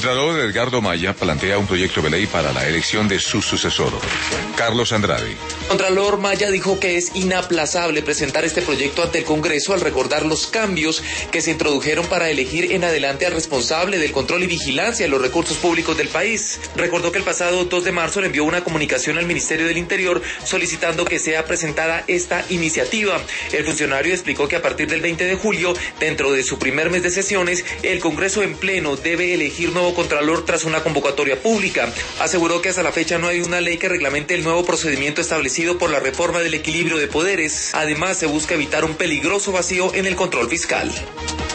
Contralor Edgardo Maya plantea un proyecto de ley para la elección de su sucesor. Carlos Andrade. Contralor Maya dijo que es inaplazable presentar este proyecto ante el Congreso al recordar los cambios que se introdujeron para elegir en adelante al responsable del control y vigilancia de los recursos públicos del país. Recordó que el pasado 2 de marzo le envió una comunicación al Ministerio del Interior solicitando que sea presentada esta iniciativa. El funcionario explicó que a partir del 20 de julio, dentro de su primer mes de sesiones, el Congreso en pleno debe elegir nuevo Contralor tras una convocatoria pública. Aseguró que hasta la fecha no hay una ley que reglamente el nuevo procedimiento establecido por la reforma del equilibrio de poderes. Además, se busca evitar un peligroso vacío en el control fiscal.